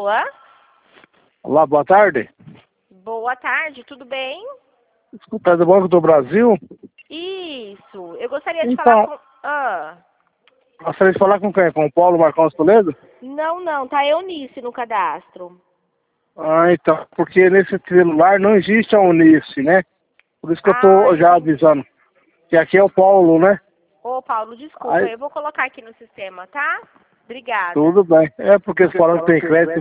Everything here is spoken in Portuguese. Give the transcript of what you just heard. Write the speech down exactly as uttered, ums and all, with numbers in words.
Alô? Olá, boa tarde. Boa tarde, tudo bem? Escuta, do Banco do Brasil. Isso, eu gostaria de Então, falar com... Ah, gostaria de falar com quem? Com o Paulo Marcos Toledo? não, não, tá Eunice no cadastro. Ah, então, porque nesse celular não existe a Unice, né? Por isso que eu Ah, tô já entendi. avisando. Que aqui é o Paulo, né? Ô, Paulo, desculpa, Aí, eu vou colocar aqui no sistema, tá? Obrigada. tudo bem. É porque eles falaram que tem crédito